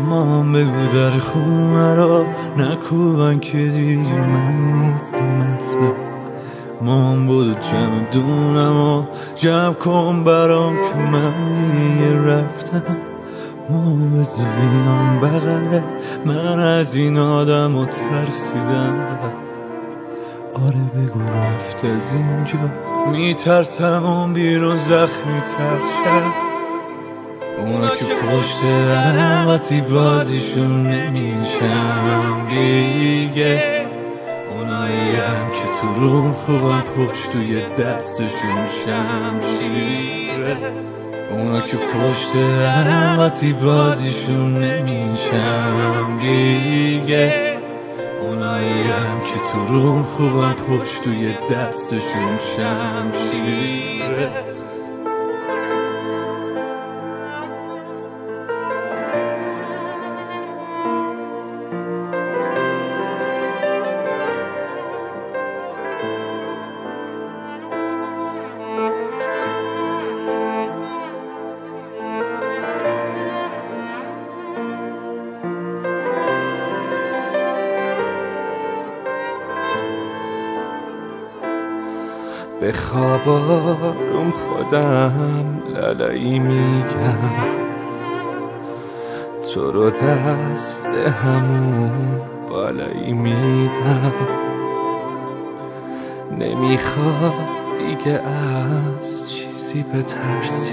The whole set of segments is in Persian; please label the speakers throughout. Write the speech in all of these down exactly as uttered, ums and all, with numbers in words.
Speaker 1: مامان بگو در خونه را نکوبن که دیگه من نیستم مثلا. مامان بودو جمع دونم و جمع کن برام که من دیگه رفتم. مامان بزو بیام بغله من از این آدم و ترسیدم. آره بگو رفت از اینجا میترسم اون بیرون زخمی تر شد. اونا که پشت درم وقتی بازیشون نمیشم دیگه. اونایی هم که تو روم خوبم پشت توی دستشون شمشیره. اونا که پشت درم وقتی بازیشون نمیشم دیگه. اونایی هم که تو روم خوبم پشت توی دستشون شمشیره. به خواب آروم خودم لالایی میگم تو رو دست همون بالایی میدم. نمیخواد دیگه از چیزی بترسی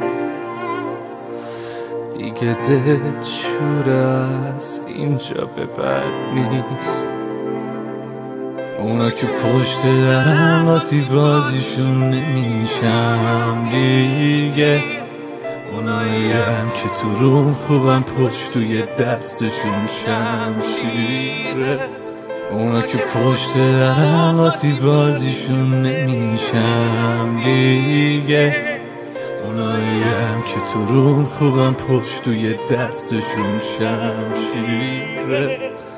Speaker 1: دیگه دل شور از اینجا به بعد نیست. اونا که پشت درم وقتی بازیشون نمیشم دیگه. اونایی هم که تو روم خوبم پشت توی دستشون شمشیره. اونا که پشت درم وقتی بازیشون نمیشم دیگه. اونایی هم که تو روم خوبم پشت توی دستشون شمشیره.